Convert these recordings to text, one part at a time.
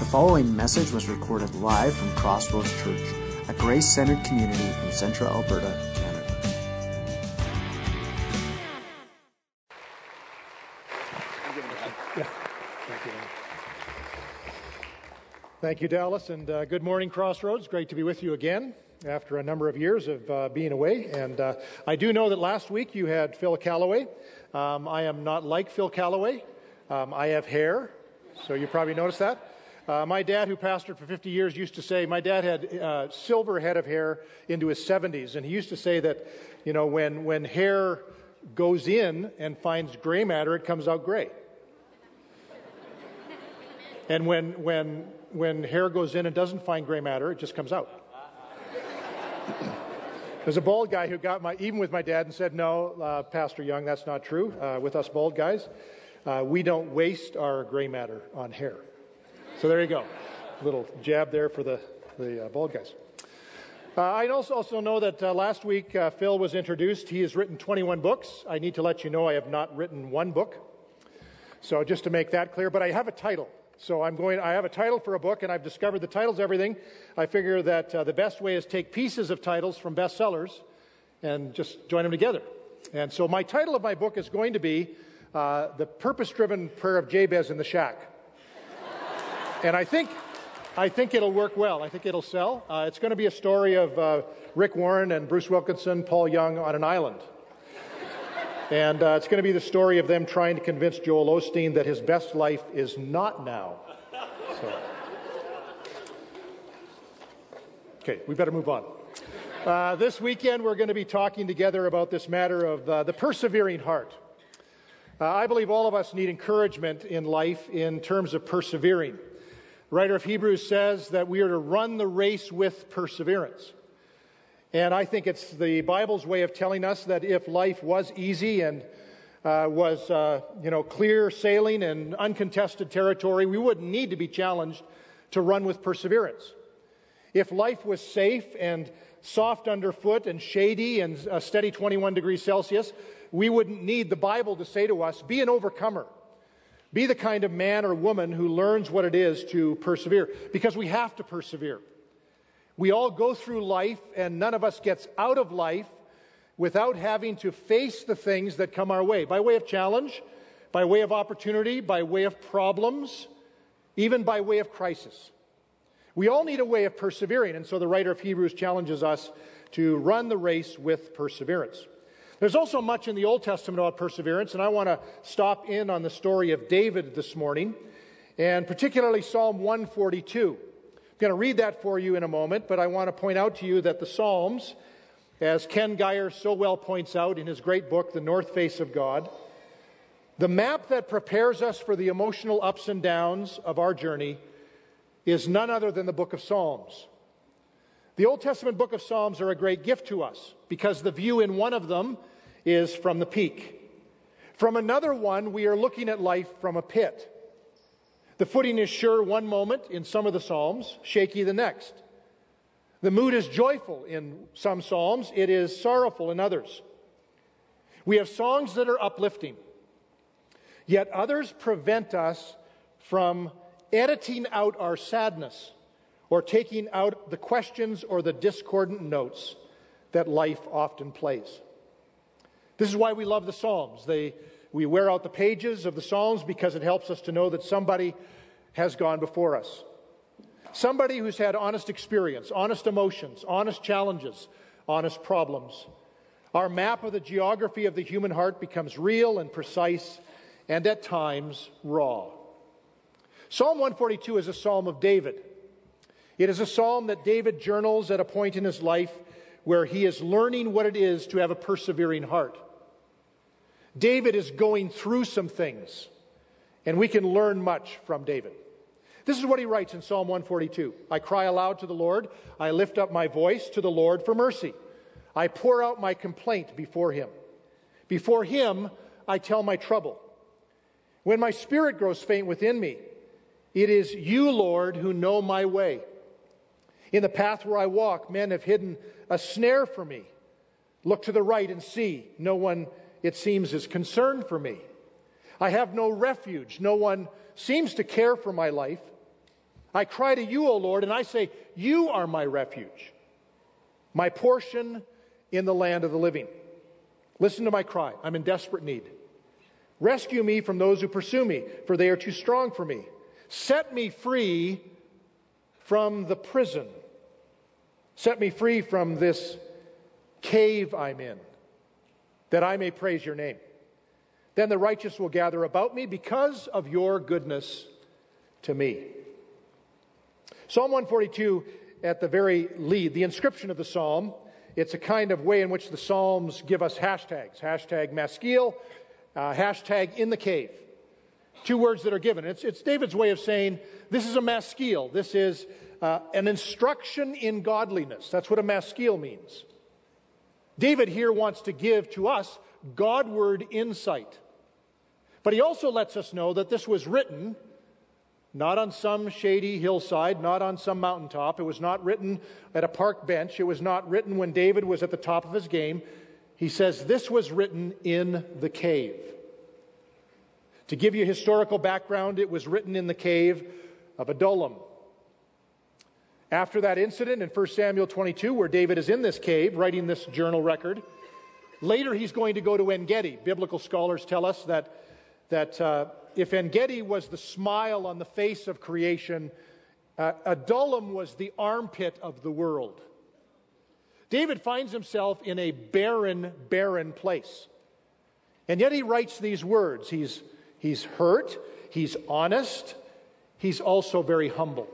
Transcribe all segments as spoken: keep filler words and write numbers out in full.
The following message was recorded live from Crossroads Church, a grace-centered community in central Alberta, Canada. Yeah. Thank you. Thank you, Dallas, and uh, good morning, Crossroads. Great to be with you again after a number of years of uh, being away. And uh, I do know that last week you had Phil Callaway. Um, I am not like Phil Callaway. Um, I have hair, so you probably noticed that. Uh, my dad, who pastored for fifty years, used to say, my dad had uh, silver head of hair into his seventies, and he used to say that, you know, when, when hair goes in and finds gray matter, it comes out gray. And when, when, when hair goes in and doesn't find gray matter, it just comes out. There's a bald guy who got my, even with my dad, and said, no, uh, Pastor Young, that's not true. Uh, with us bald guys, uh, we don't waste our gray matter on hair. So there you go. A little jab there for the, the uh, bald guys. Uh, I also, also know that uh, last week uh, Phil was introduced. He has written twenty-one books. I need to let you know I have not written one book. So just to make that clear, but I have a title. So I'm going, I have a title for a book, and I've discovered the title's everything. I figure that uh, the best way is take pieces of titles from bestsellers and just join them together. And so my title of my book is going to be uh, The Purpose-Driven Prayer of Jabez in the Shack. And I think I think it'll work well. I think it'll sell. Uh, it's going to be a story of uh, Rick Warren and Bruce Wilkinson, Paul Young on an island. And uh, it's going to be the story of them trying to convince Joel Osteen that his best life is not now. So. Okay, we better move on. Uh, this weekend we're going to be talking together about this matter of uh, the persevering heart. Uh, I believe all of us need encouragement in life in terms of persevering. The writer of Hebrews says that we are to run the race with perseverance. And I think it's the Bible's way of telling us that if life was easy and uh, was, uh, you know, clear sailing and uncontested territory, we wouldn't need to be challenged to run with perseverance. If life was safe and soft underfoot and shady and a steady twenty-one degrees Celsius, we wouldn't need the Bible to say to us, be an overcomer. Be the kind of man or woman who learns what it is to persevere, because we have to persevere. We all go through life, and none of us gets out of life without having to face the things that come our way, by way of challenge, by way of opportunity, by way of problems, even by way of crisis. We all need a way of persevering, and so the writer of Hebrews challenges us to run the race with perseverance. There's also much in the Old Testament about perseverance, and I want to stop in on the story of David this morning, and particularly Psalm one forty-two. I'm going to read that for you in a moment, but I want to point out to you that the Psalms, as Ken Geyer so well points out in his great book, The North Face of God, the map that prepares us for the emotional ups and downs of our journey is none other than the book of Psalms. The Old Testament book of Psalms are a great gift to us because the view in one of them is from the peak. From another one, we are looking at life from a pit. The footing is sure one moment in some of the Psalms, shaky the next. The mood is joyful in some Psalms, it is sorrowful in others. We have songs that are uplifting, yet others prevent us from editing out our sadness or taking out the questions or the discordant notes that life often plays. This is why we love the Psalms. They, we wear out the pages of the Psalms because it helps us to know that somebody has gone before us. Somebody who's had honest experience, honest emotions, honest challenges, honest problems. Our map of the geography of the human heart becomes real and precise and at times raw. Psalm one forty-two is a psalm of David. It is a psalm that David journals at a point in his life where he is learning what it is to have a persevering heart. David is going through some things, and we can learn much from David. This is what he writes in Psalm one forty-two. I cry aloud to the Lord. I lift up my voice to the Lord for mercy. I pour out my complaint before him. Before him, I tell my trouble. When my spirit grows faint within me, it is you, Lord, who know my way. In the path where I walk, men have hidden a snare for me. Look to the right and see. No one, it seems, is concerned for me. I have no refuge. No one seems to care for my life. I cry to you, O Lord, and I say, you are my refuge, my portion in the land of the living. Listen to my cry. I'm in desperate need. Rescue me from those who pursue me, for they are too strong for me. Set me free from the prison. Set me free from this cave I'm in, that I may praise your name. Then the righteous will gather about me because of your goodness to me. Psalm one forty-two, at the very lead, the inscription of the psalm, it's a kind of way in which the psalms give us hashtags. Hashtag Maskil, uh, hashtag in the cave. Two words that are given. It's, it's David's way of saying, this is a maskil. This is uh, an instruction in godliness. That's what a maskil means. David here wants to give to us Godward insight. But he also lets us know that this was written not on some shady hillside, not on some mountaintop. It was not written at a park bench. It was not written when David was at the top of his game. He says this was written in the cave. To give you historical background, it was written in the cave of Adullam. After that incident in First Samuel twenty-two, where David is in this cave writing this journal record, later he's going to go to En-Gedi. Biblical scholars tell us that, that uh, if En-Gedi was the smile on the face of creation, uh, Adullam was the armpit of the world. David finds himself in a barren, barren place. And yet he writes these words. He's, he's hurt, he's honest, he's also very humble.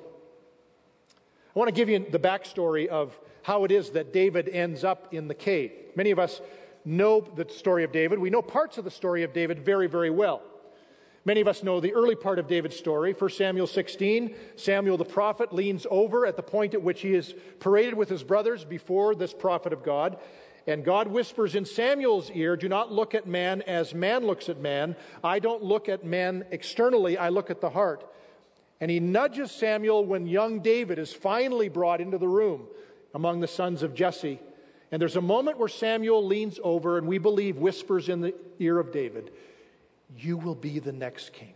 I want to give you the backstory of how it is that David ends up in the cave. Many of us know the story of David. We know parts of the story of David very, very well. Many of us know the early part of David's story. First Samuel sixteen, Samuel the prophet leans over at the point at which he is paraded with his brothers before this prophet of God. And God whispers in Samuel's ear, do not look at man as man looks at man. I don't look at man externally, I look at the heart. And he nudges Samuel when young David is finally brought into the room among the sons of Jesse. And there's a moment where Samuel leans over and we believe whispers in the ear of David, you will be the next king.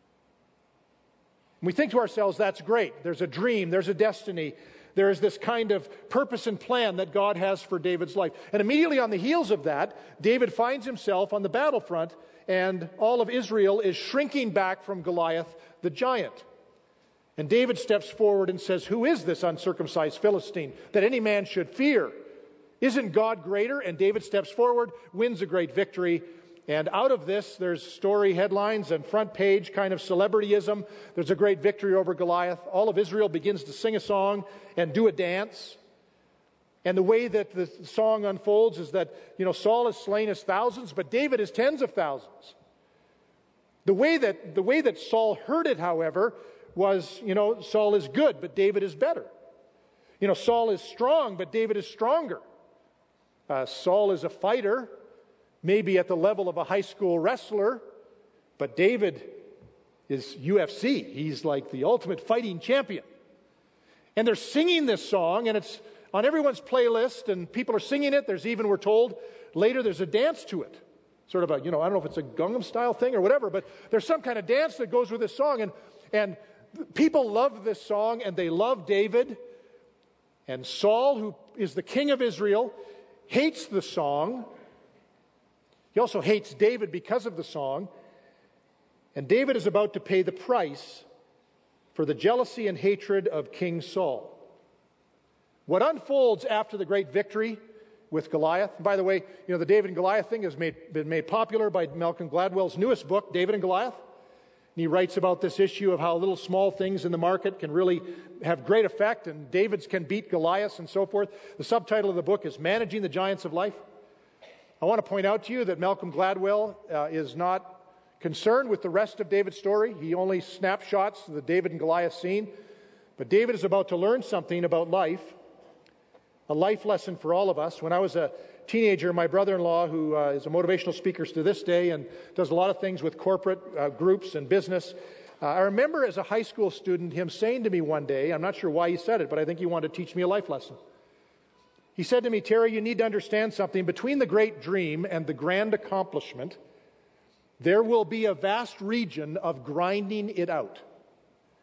And we think to ourselves, that's great. There's a dream, there's a destiny. There is this kind of purpose and plan that God has for David's life. And immediately on the heels of that, David finds himself on the battlefront and all of Israel is shrinking back from Goliath, the giant. And David steps forward and says, who is this uncircumcised Philistine that any man should fear? Isn't God greater? And David steps forward, wins a great victory. And out of this, there's story headlines and front page kind of celebrityism. There's a great victory over Goliath. All of Israel begins to sing a song and do a dance. And the way that the song unfolds is that, you know, Saul has slain his thousands, but David is tens of thousands. The way that, the way that Saul heard it, however, was, you know, Saul is good, but David is better. You know, Saul is strong, but David is stronger. Uh, Saul is a fighter, maybe at the level of a high school wrestler, but David is U F C. He's like the ultimate fighting champion. And they're singing this song, and it's on everyone's playlist, and people are singing it. There's even, we're told, later there's a dance to it. Sort of a, you know, I don't know if it's a Gangnam Style thing or whatever, but there's some kind of dance that goes with this song, and and people love this song, and they love David. And Saul, who is the king of Israel, hates the song. He also hates David because of the song. And David is about to pay the price for the jealousy and hatred of King Saul. What unfolds after the great victory with Goliath, by the way, you know, the David and Goliath thing has made, been made popular by Malcolm Gladwell's newest book, David and Goliath. And he writes about this issue of how little small things in the market can really have great effect, and David's can beat Goliaths and so forth. The subtitle of the book is Managing the Giants of Life. I want to point out to you that Malcolm Gladwell uh, is not concerned with the rest of David's story. He only snapshots the David and Goliath scene. But David is about to learn something about life, a life lesson for all of us. When I was a teenager, my brother-in-law, who uh, is a motivational speaker to this day and does a lot of things with corporate uh, groups and business, uh, I remember as a high school student him saying to me one day, I'm not sure why he said it, but I think he wanted to teach me a life lesson. He said to me, Terry, you need to understand something. Between the great dream and the grand accomplishment, there will be a vast region of grinding it out.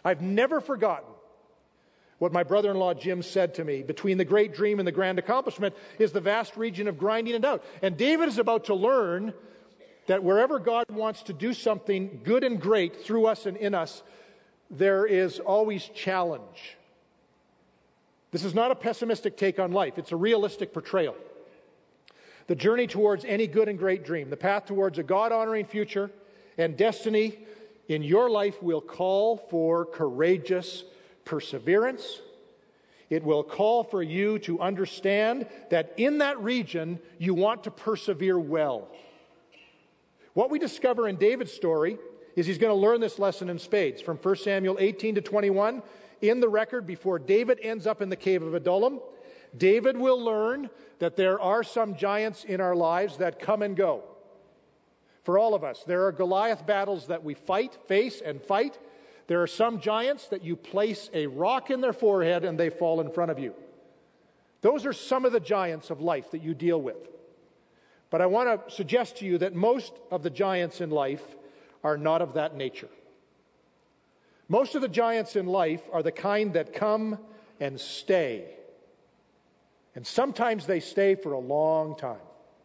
I've never forgotten what my brother-in-law Jim said to me. Between the great dream and the grand accomplishment is the vast region of grinding it out. And David is about to learn that wherever God wants to do something good and great through us and in us, there is always challenge. This is not a pessimistic take on life. It's a realistic portrayal. The journey towards any good and great dream, the path towards a God-honoring future and destiny in your life will call for courageous perseverance. It will call for you to understand that in that region, you want to persevere well. What we discover in David's story is he's going to learn this lesson in spades. From First Samuel eighteen to twenty-one, in the record, before David ends up in the cave of Adullam, David will learn that there are some giants in our lives that come and go. For all of us, there are Goliath battles that we fight, face, and fight. There are some giants that you place a rock in their forehead and they fall in front of you. Those are some of the giants of life that you deal with. But I want to suggest to you that most of the giants in life are not of that nature. Most of the giants in life are the kind that come and stay. And sometimes they stay for a long time.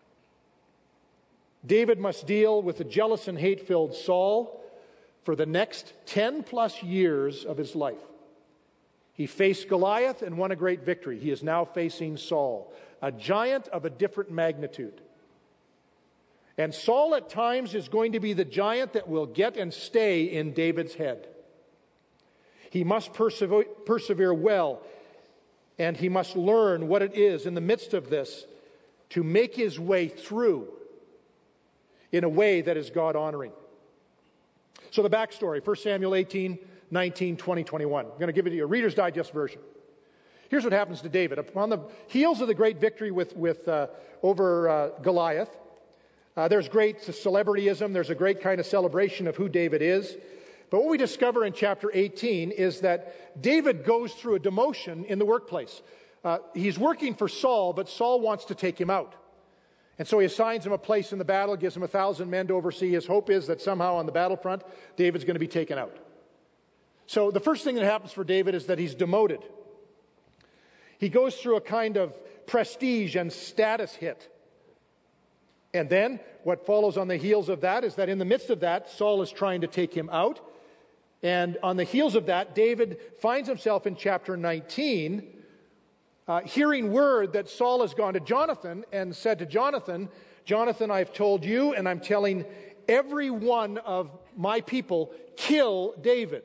David must deal with the jealous and hate-filled Saul for the next ten plus years of his life. He faced Goliath and won a great victory. He is now facing Saul, a giant of a different magnitude. And Saul at times is going to be the giant that will get and stay in David's head. He must persevere, persevere well, and he must learn what it is in the midst of this to make his way through in a way that is God-honoring. So the backstory, First Samuel eighteen, nineteen, twenty, twenty-one. I'm going to give it to you a Reader's Digest version. Here's what happens to David. Upon the heels of the great victory with, with uh, over uh, Goliath, uh, there's great celebrityism. There's a great kind of celebration of who David is. But what we discover in chapter eighteen is that David goes through a demotion in the workplace. Uh, he's working for Saul, but Saul wants to take him out. And so he assigns him a place in the battle, gives him a thousand men to oversee. His hope is that somehow on the battlefront, David's going to be taken out. So the first thing that happens for David is that he's demoted. He goes through a kind of prestige and status hit. And then what follows on the heels of that is that in the midst of that, Saul is trying to take him out. And on the heels of that, David finds himself in chapter nineteen Uh, hearing word that Saul has gone to Jonathan and said to Jonathan, Jonathan, I've told you and I'm telling every one of my people, kill David.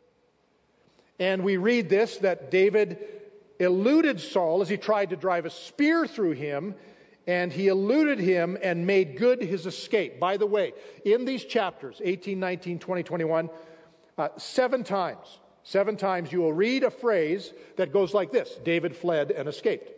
And we read this, that David eluded Saul as he tried to drive a spear through him, and he eluded him and made good his escape. By the way, in these chapters, eighteen, nineteen, twenty, twenty-one, uh, seven times, Seven times you will read a phrase that goes like this: David fled and escaped.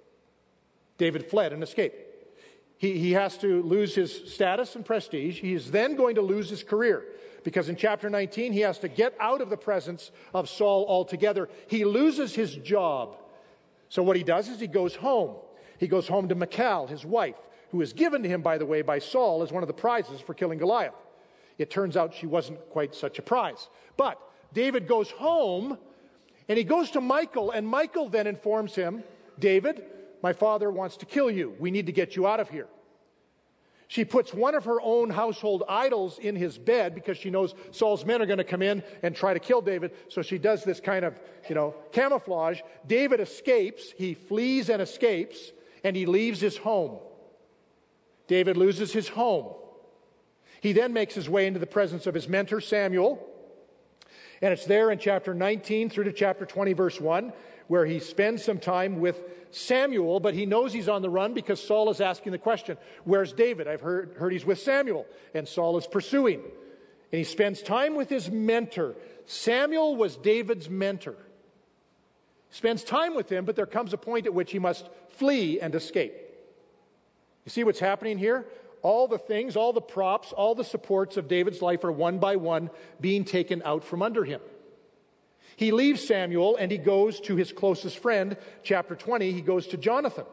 David fled and escaped. He, he has to lose his status and prestige. He is then going to lose his career, because in chapter nineteen he has to get out of the presence of Saul altogether. He loses his job. So what he does is he goes home. He goes home to Michal, his wife, who is given to him, by the way, by Saul as one of the prizes for killing Goliath. It turns out she wasn't quite such a prize. But David goes home, and he goes to Michal, and Michal then informs him, David, my father wants to kill you. We need to get you out of here. She puts one of her own household idols in his bed because she knows Saul's men are going to come in and try to kill David. So she does this kind of, you know, camouflage. David escapes. He flees and escapes, and he leaves his home. David loses his home. He then makes his way into the presence of his mentor, Samuel. And it's there in chapter nineteen through to chapter twenty, verse one, where he spends some time with Samuel, but he knows he's on the run because Saul is asking the question, where's David? I've heard, heard he's with Samuel, and Saul is pursuing. And he spends time with his mentor. Samuel was David's mentor. He spends time with him, but there comes a point at which he must flee and escape. You see what's happening here? All the things, all the props, all the supports of David's life are one by one being taken out from under him. He leaves Samuel and he goes to his closest friend. Chapter twenty, he goes to Jonathan.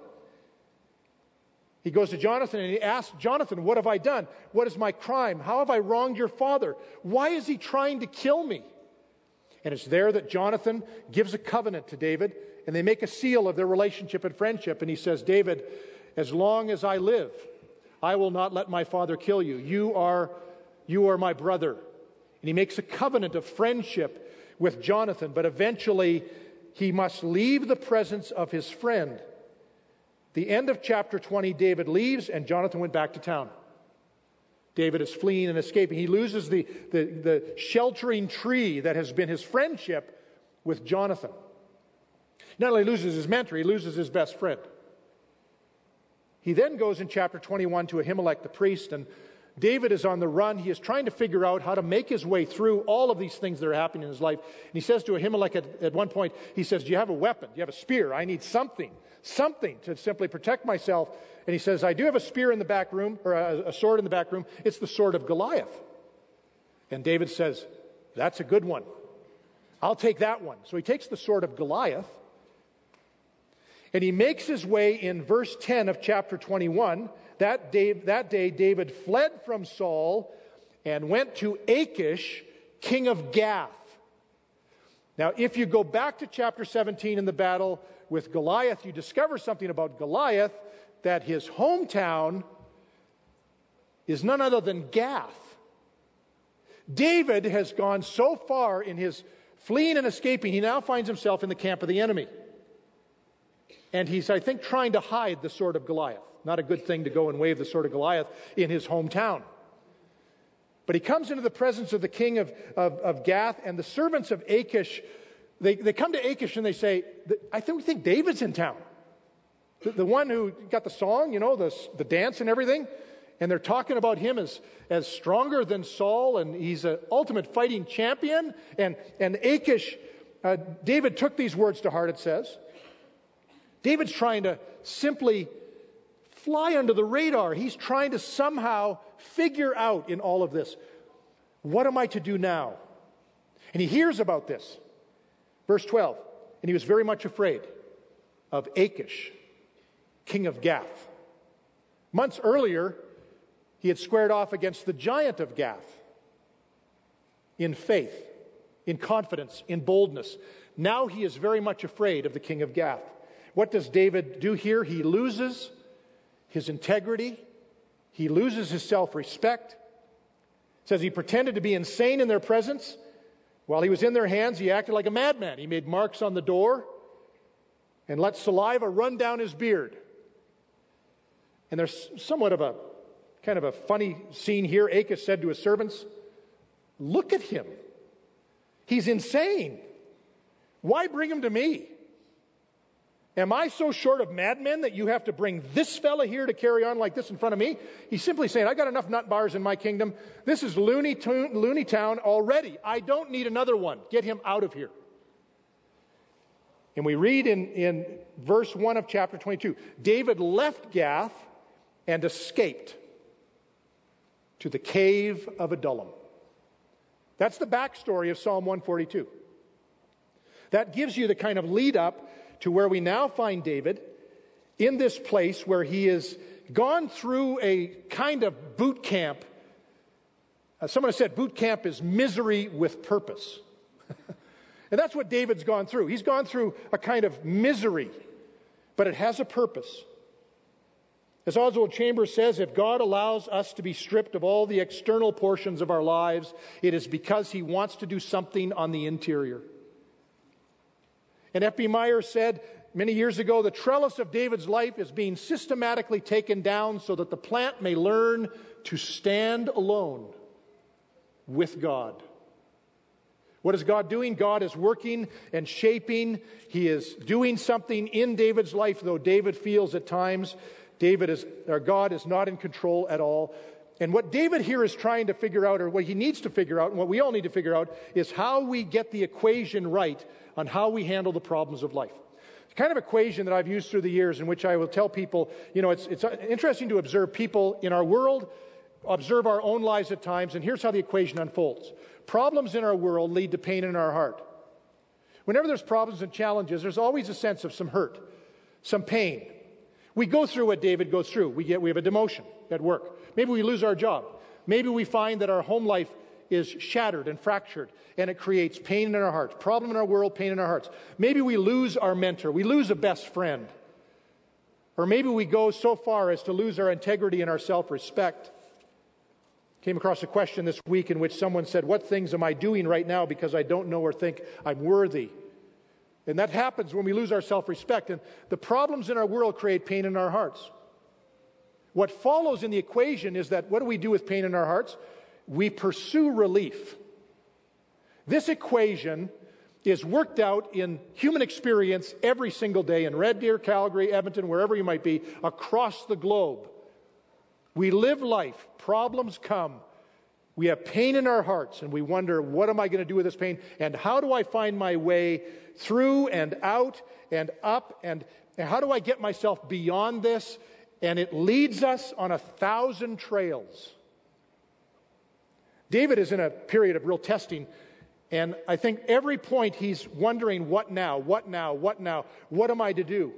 He goes to Jonathan and he asks Jonathan, what have I done? What is my crime? How have I wronged your father? Why is he trying to kill me? And it's there that Jonathan gives a covenant to David, and they make a seal of their relationship and friendship. And he says, David, as long as I live, I will not let my father kill you. You are, you are my brother. And he makes a covenant of friendship with Jonathan, but eventually he must leave the presence of his friend. The end of chapter twenty, David leaves, and Jonathan went back to town. David is fleeing and escaping. He loses the, the, the sheltering tree that has been his friendship with Jonathan. Not only loses his mentor, he loses his best friend. He then goes in chapter twenty-one to Ahimelech the priest, and David is on the run. He is trying to figure out how to make his way through all of these things that are happening in his life. And he says to Ahimelech at, at one point, he says, do you have a weapon? Do you have a spear? I need something, something to simply protect myself. And he says, I do have a spear in the back room, or a, a sword in the back room. It's the sword of Goliath. And David says, that's a good one. I'll take that one. So he takes the sword of Goliath, and he makes his way in verse ten of chapter twenty-one. That day, that day, David fled from Saul and went to Achish, king of Gath. Now, if you go back to chapter seventeen in the battle with Goliath, you discover something about Goliath, that his hometown is none other than Gath. David has gone so far in his fleeing and escaping, he now finds himself in the camp of the enemy. And he's, I think, trying to hide the sword of Goliath. Not a good thing to go and wave the sword of Goliath in his hometown. But he comes into the presence of the king of, of, of Gath, and the servants of Achish, they, they come to Achish and they say, I think, we think David's in town. The, the one who got the song, you know, the, the dance and everything. And they're talking about him as, as stronger than Saul, and he's an ultimate fighting champion. And, and Achish, uh, David took these words to heart, it says. David's trying to simply fly under the radar. He's trying to somehow figure out in all of this, what am I to do now? And he hears about this. Verse twelve, and he was very much afraid of Achish, king of Gath. Months earlier, he had squared off against the giant of Gath in faith, in confidence, in boldness. Now he is very much afraid of the king of Gath. What does David do here? He loses his integrity. He loses his self-respect. It says he pretended to be insane in their presence. While he was in their hands, he acted like a madman. He made marks on the door and let saliva run down his beard. And there's somewhat of a kind of a funny scene here. Achish said to his servants, look at him. He's insane. Why bring him to me? Am I so short of madmen that you have to bring this fella here to carry on like this in front of me? He's simply saying, I got enough nut bars in my kingdom. This is Looney, to- Looney Town already. I don't need another one. Get him out of here. And we read in, in verse one of chapter twenty-two, David left Gath and escaped to the cave of Adullam. That's the backstory of Psalm one forty-two. That gives you the kind of lead up to where we now find David in this place where he has gone through a kind of boot camp. Uh, someone has said boot camp is misery with purpose. And that's what David's gone through. He's gone through a kind of misery, but it has a purpose. As Oswald Chambers says, if God allows us to be stripped of all the external portions of our lives, it is because he wants to do something on the interior. And F B Meyer said many years ago, the trellis of David's life is being systematically taken down so that the plant may learn to stand alone with God. What is God doing? God is working and shaping. He is doing something in David's life, though David feels at times David is, or God is not in control at all. And what David here is trying to figure out, or what he needs to figure out, and what we all need to figure out, is how we get the equation right on how we handle the problems of life. It's kind of equation that I've used through the years in which I will tell people, you know, it's, it's interesting to observe people in our world, observe our own lives at times, and here's how the equation unfolds. Problems in our world lead to pain in our heart. Whenever there's problems and challenges, there's always a sense of some hurt, some pain. We go through what David goes through. We get we have a demotion at work. Maybe we lose our job. Maybe we find that our home life is shattered and fractured, and it creates pain in our hearts, problem in our world, pain in our hearts. Maybe we lose our mentor, we lose a best friend, or maybe we go so far as to lose our integrity and our self-respect. Came across a question this week in which someone said, what things am I doing right now because I don't know or think I'm worthy? And that happens when we lose our self-respect. And the problems in our world create pain in our hearts. What follows in the equation is that what do we do with pain in our hearts? We pursue relief. This equation is worked out in human experience every single day in Red Deer, Calgary, Edmonton, wherever you might be, across the globe. We live life. Problems come. We have pain in our hearts, and we wonder, what am I going to do with this pain? And how do I find my way through and out and up? And, and how do I get myself beyond this? And it leads us on a thousand trails. David is in a period of real testing, and I think every point he's wondering, what now? What now? What now? What am I to do?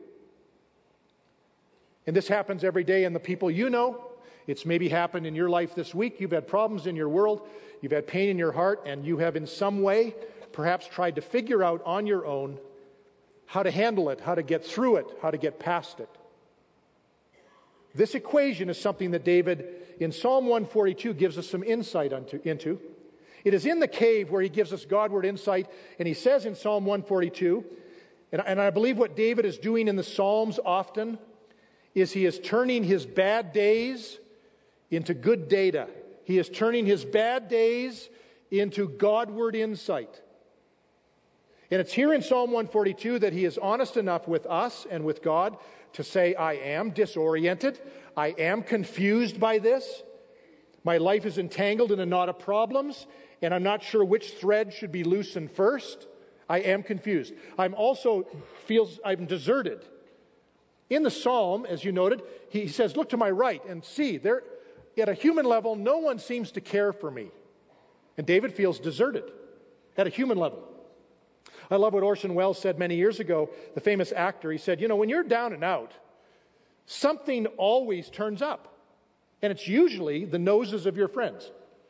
And this happens every day in the people you know. It's maybe happened in your life this week. You've had problems in your world. You've had pain in your heart, and you have in some way perhaps tried to figure out on your own how to handle it, how to get through it, how to get past it. This equation is something that David in Psalm one forty-two gives us some insight into. It is in the cave where he gives us Godward insight, and he says in Psalm one forty-two, and, and I believe what David is doing in the Psalms often is he is turning his bad days into good data. He is turning his bad days into Godward insight. And it's here in Psalm one forty-two that he is honest enough with us and with God to say, I am disoriented. I am confused by this. My life is entangled in a knot of problems, and I'm not sure which thread should be loosened first. I am confused. I'm also feels I'm deserted. In the psalm, as you noted, he says, look to my right and see, there at a human level, no one seems to care for me. And David feels deserted at a human level. I love what Orson Welles said many years ago, the famous actor. He said, you know, when you're down and out, something always turns up. And it's usually the noses of your friends.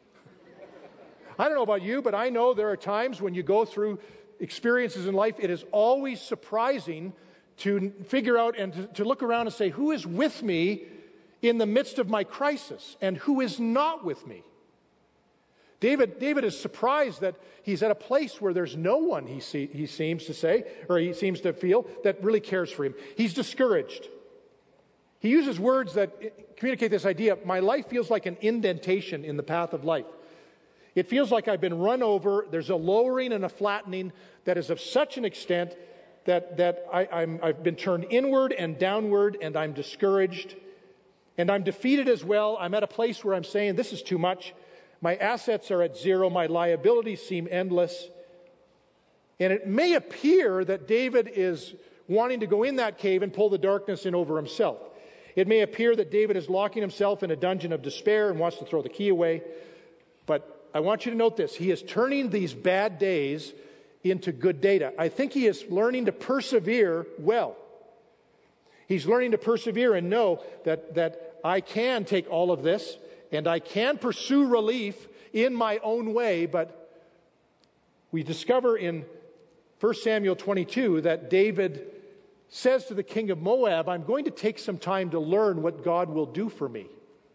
I don't know about you, but I know there are times when you go through experiences in life, it is always surprising to figure out and to, to look around and say, who is with me in the midst of my crisis, and who is not with me? David, David is surprised that he's at a place where there's no one, he, see, he seems to say, or he seems to feel, that really cares for him. He's discouraged. He uses words that communicate this idea, my life feels like an indentation in the path of life. It feels like I've been run over. There's a lowering and a flattening that is of such an extent that, that I, I'm, I've been turned inward and downward, and I'm discouraged. And I'm defeated as well. I'm at a place where I'm saying, this is too much. My assets are at zero. My liabilities seem endless. And it may appear that David is wanting to go in that cave and pull the darkness in over himself. It may appear that David is locking himself in a dungeon of despair and wants to throw the key away. But I want you to note this. He is turning these bad days into good data. I think he is learning to persevere well. He's learning to persevere and know that, that I can take all of this and I can pursue relief in my own way. But we discover in First Samuel twenty-two that David says to the king of Moab, I'm going to take some time to learn what God will do for me.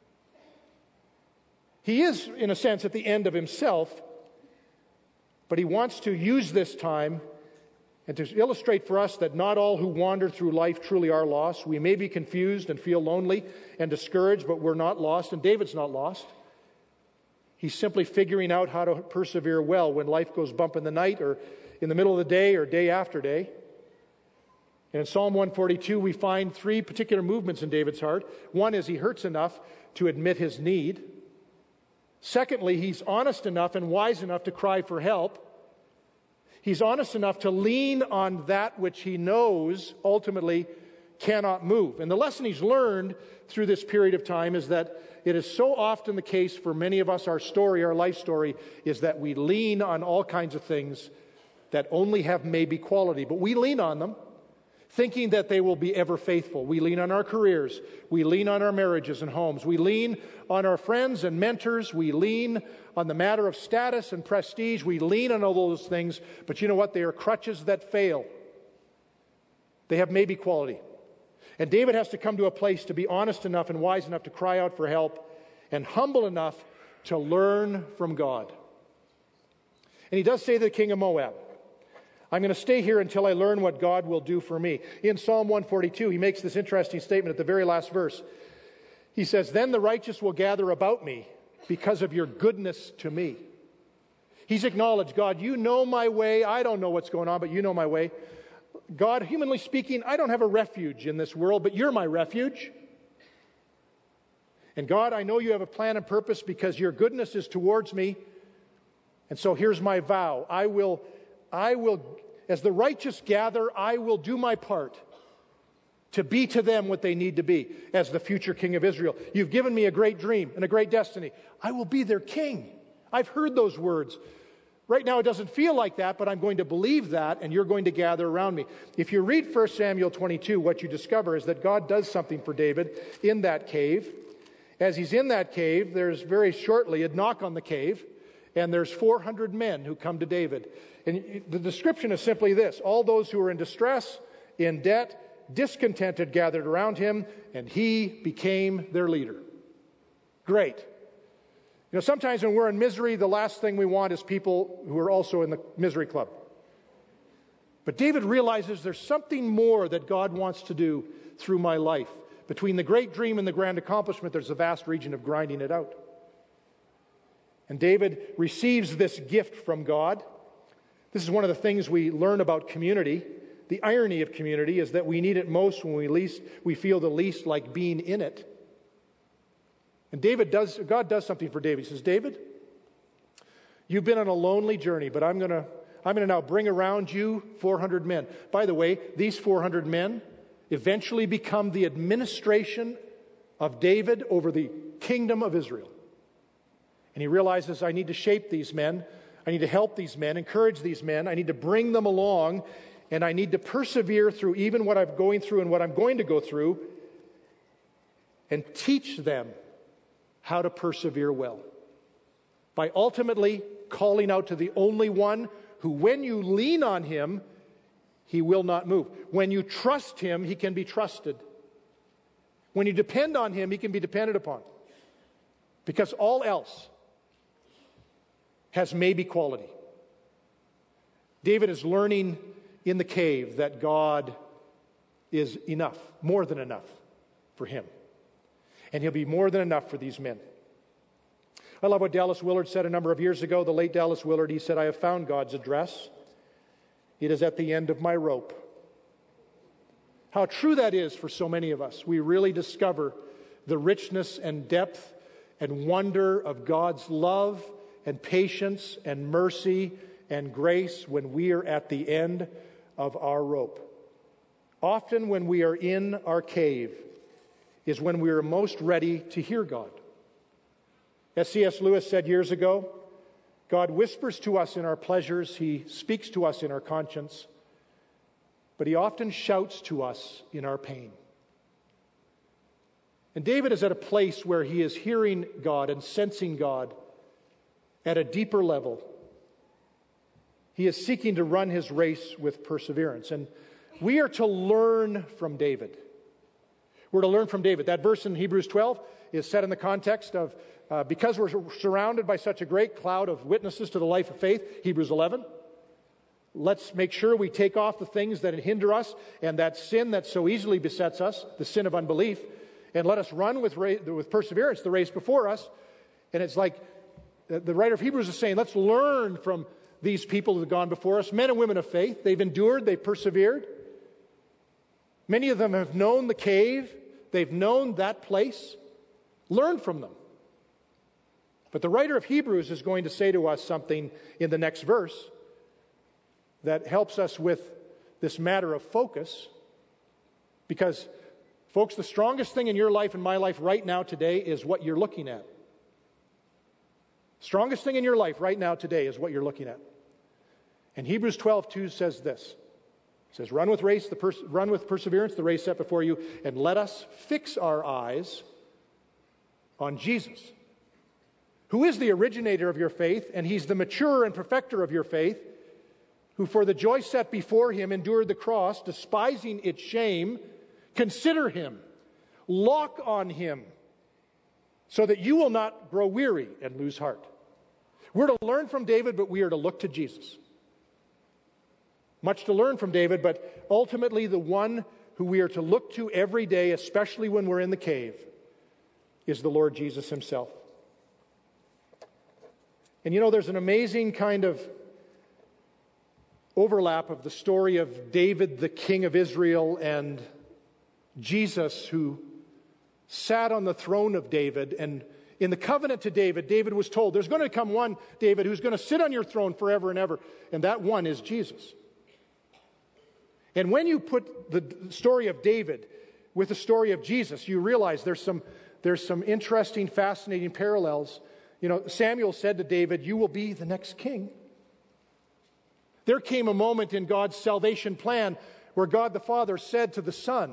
He is, in a sense, at the end of himself, but he wants to use this time and to illustrate for us that not all who wander through life truly are lost. We may be confused and feel lonely and discouraged, but we're not lost, and David's not lost. He's simply figuring out how to persevere well when life goes bump in the night or in the middle of the day or day after day. And in Psalm one forty-two, we find three particular movements in David's heart. One is he hurts enough to admit his need. Secondly, he's honest enough and wise enough to cry for help. He's honest enough to lean on that which he knows ultimately cannot move. And the lesson he's learned through this period of time is that it is so often the case for many of us, our story, our life story, is that we lean on all kinds of things that only have maybe quality. But we lean on them thinking that they will be ever faithful. We lean on our careers. We lean on our marriages and homes. We lean on our friends and mentors. We lean on the matter of status and prestige. We lean on all those things. But you know what? They are crutches that fail. They have maybe quality. And David has to come to a place to be honest enough and wise enough to cry out for help and humble enough to learn from God. And he does say to the king of Moab, I'm going to stay here until I learn what God will do for me. In Psalm one forty-two, he makes this interesting statement at the very last verse. He says, then the righteous will gather about me because of your goodness to me. He's acknowledged, God, you know my way. I don't know what's going on, but you know my way. God, humanly speaking, I don't have a refuge in this world, but you're my refuge. And God, I know you have a plan and purpose because your goodness is towards me. And so here's my vow. I will I will, as the righteous gather, I will do my part to be to them what they need to be as the future king of Israel. You've given me a great dream and a great destiny. I will be their king. I've heard those words. Right now it doesn't feel like that, but I'm going to believe that, and you're going to gather around me. If you read First Samuel twenty-two, what you discover is that God does something for David in that cave. As he's in that cave, there's very shortly a knock on the cave, and there's four hundred men who come to David. And the description is simply this: all those who were in distress, in debt, discontented gathered around him, and he became their leader. Great. You know, sometimes when we're in misery, the last thing we want is people who are also in the misery club. But David realizes there's something more that God wants to do through my life. Between the great dream and the grand accomplishment, there's a vast region of grinding it out. And David receives this gift from God. This is one of the things we learn about community. The irony of community is that we need it most when we least we feel the least like being in it. And David does God does something for David. He says, David, you've been on a lonely journey, but I'm gonna I'm gonna now bring around you four hundred men. By the way, these four hundred men eventually become the administration of David over the kingdom of Israel. And he realizes, I need to shape these men. I need to help these men, encourage these men. I need to bring them along, and I need to persevere through even what I'm going through and what I'm going to go through, and teach them how to persevere well. By ultimately calling out to the only one who, when you lean on him, he will not move. When you trust him, he can be trusted. When you depend on him, he can be depended upon. Because all else has maybe quality. David is learning in the cave that God is enough, more than enough for him. And he'll be more than enough for these men. I love what Dallas Willard said a number of years ago, the late Dallas Willard. He said, I have found God's address. It is at the end of my rope. How true that is for so many of us. We really discover the richness and depth and wonder of God's love and patience and mercy and grace when we are at the end of our rope. Often when we are in our cave is when we are most ready to hear God. As C S Lewis said years ago, God whispers to us in our pleasures, he speaks to us in our conscience, but he often shouts to us in our pain. And David is at a place where he is hearing God and sensing God at a deeper level. He is seeking to run his race with perseverance. And we are to learn from David. We're to learn from David. That verse in Hebrews twelve is set in the context of, uh, because we're surrounded by such a great cloud of witnesses to the life of faith, Hebrews eleven. Let's make sure we take off the things that hinder us and that sin that so easily besets us, the sin of unbelief, and let us run with, ra- with perseverance the race before us. And it's like the writer of Hebrews is saying, let's learn from these people who have gone before us, men and women of faith. They've endured, they've persevered. Many of them have known the cave, they've known that place. Learn from them. But the writer of Hebrews is going to say to us something in the next verse that helps us with this matter of focus. Because, folks, the strongest thing in your life and my life right now today is what you're looking at. Strongest thing in your life right now today is what you're looking at. And Hebrews twelve two says this: It says, run with race, the pers- run with perseverance, the race set before you, and let us fix our eyes on Jesus, who is the originator of your faith, and he's the maturer and perfecter of your faith, who for the joy set before him endured the cross, despising its shame. Consider him, lock on him, so that you will not grow weary and lose heart. We're to learn from David, but we are to look to Jesus. Much to learn from David, but ultimately the one who we are to look to every day, especially when we're in the cave, is the Lord Jesus himself. And you know, there's an amazing kind of overlap of the story of David, the king of Israel, and Jesus, who sat on the throne of David. And in the covenant to David, David was told, there's going to come one, David, who's going to sit on your throne forever and ever. And that one is Jesus. And when you put the story of David with the story of Jesus, you realize there's some, there's some interesting, fascinating parallels. You know, Samuel said to David, you will be the next king. There came a moment in God's salvation plan where God the Father said to the Son,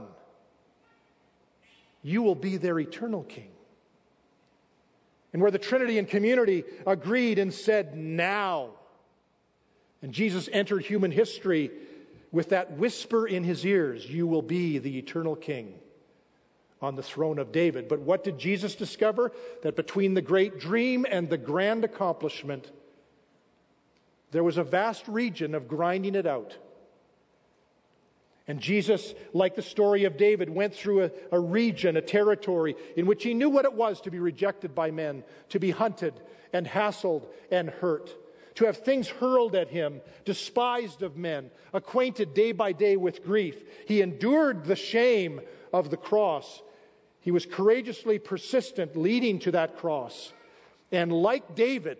you will be their eternal king. And where the Trinity and community agreed and said, now. And Jesus entered human history with that whisper in his ears, you will be the eternal king on the throne of David. But what did Jesus discover? That between the great dream and the grand accomplishment, there was a vast region of grinding it out. And Jesus, like the story of David, went through a, a region, a territory, in which he knew what it was to be rejected by men, to be hunted and hassled and hurt, to have things hurled at him, despised of men, acquainted day by day with grief. He endured the shame of the cross. He was courageously persistent, leading to that cross. And like David,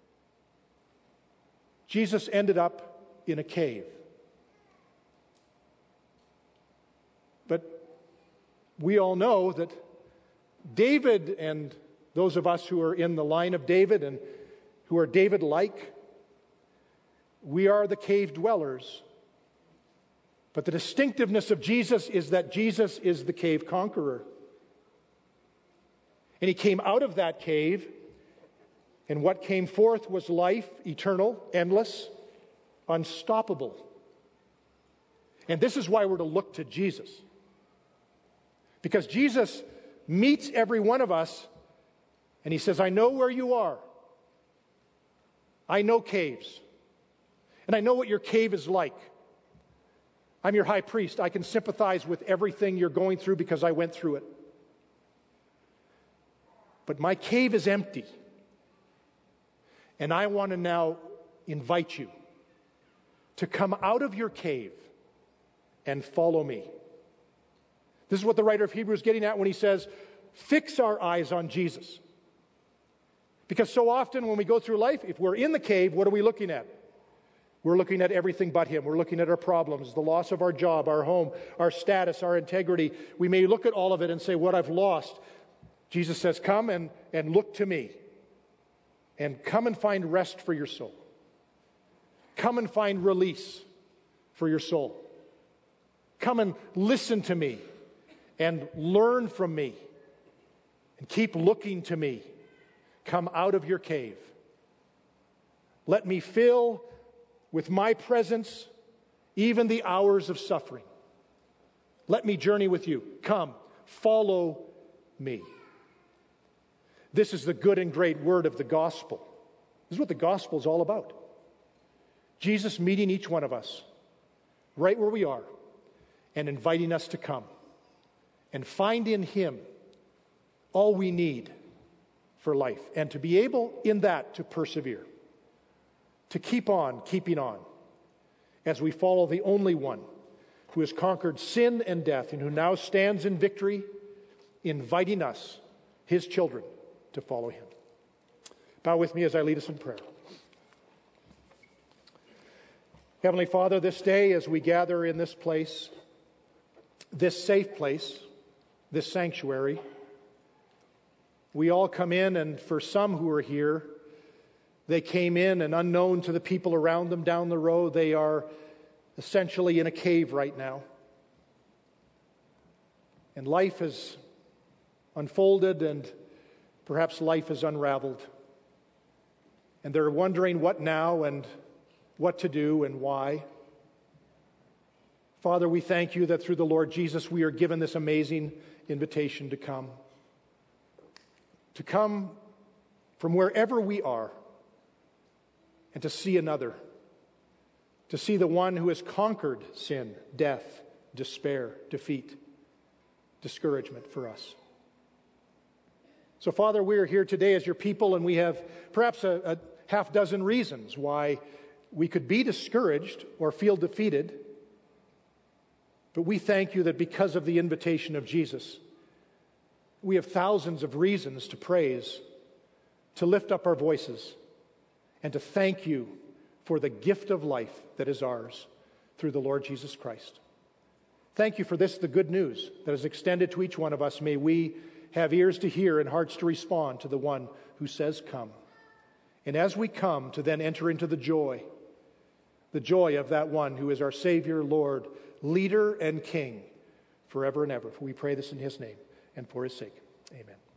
Jesus ended up in a cave. But we all know that David, and those of us who are in the line of David and who are David-like, we are the cave dwellers. But the distinctiveness of Jesus is that Jesus is the cave conqueror. And he came out of that cave, and what came forth was life, eternal, endless, unstoppable. And this is why we're to look to Jesus. Because Jesus meets every one of us, and he says, I know where you are. I know caves. And I know what your cave is like. I'm your high priest. I can sympathize with everything you're going through because I went through it. But my cave is empty. And I want to now invite you to come out of your cave and follow me. This is what the writer of Hebrews is getting at when he says, fix our eyes on Jesus. Because so often when we go through life, if we're in the cave, what are we looking at? We're looking at everything but him. We're looking at our problems, the loss of our job, our home, our status, our integrity. We may look at all of it and say, what I've lost. Jesus says, come and, and look to me. And come and find rest for your soul. Come and find release for your soul. Come and listen to me and learn from me. And keep looking to me. Come out of your cave. Let me fill with my presence even the hours of suffering. Let me journey with you. Come, follow me. This is the good and great word of the gospel. This is what the gospel is all about. Jesus meeting each one of us right where we are and inviting us to come and find in him all we need for life, and to be able in that to persevere, to keep on keeping on as we follow the only one who has conquered sin and death and who now stands in victory, inviting us, his children, to follow him. Bow with me as I lead us in prayer. Heavenly Father, this day as we gather in this place, this safe place, this sanctuary, we all come in, and for some who are here, they came in and unknown to the people around them down the road, they are essentially in a cave right now. And life has unfolded, and perhaps life has unraveled. And they're wondering what now and what to do and why. Father, we thank you that through the Lord Jesus we are given this amazing invitation to come. To come from wherever we are and to see another. To see the one who has conquered sin, death, despair, defeat, discouragement for us. So, Father, we are here today as your people, and we have perhaps a, a half dozen reasons why we could be discouraged or feel defeated. But we thank you that because of the invitation of Jesus, we have thousands of reasons to praise, to lift up our voices, and to thank you for the gift of life that is ours through the Lord Jesus Christ. Thank you for this, the good news that is extended to each one of us. May we have ears to hear and hearts to respond to the one who says, come. And as we come to then enter into the joy, the joy of that one who is our Savior, Lord, leader, and King forever and ever. For we pray this in his name and for his sake. Amen.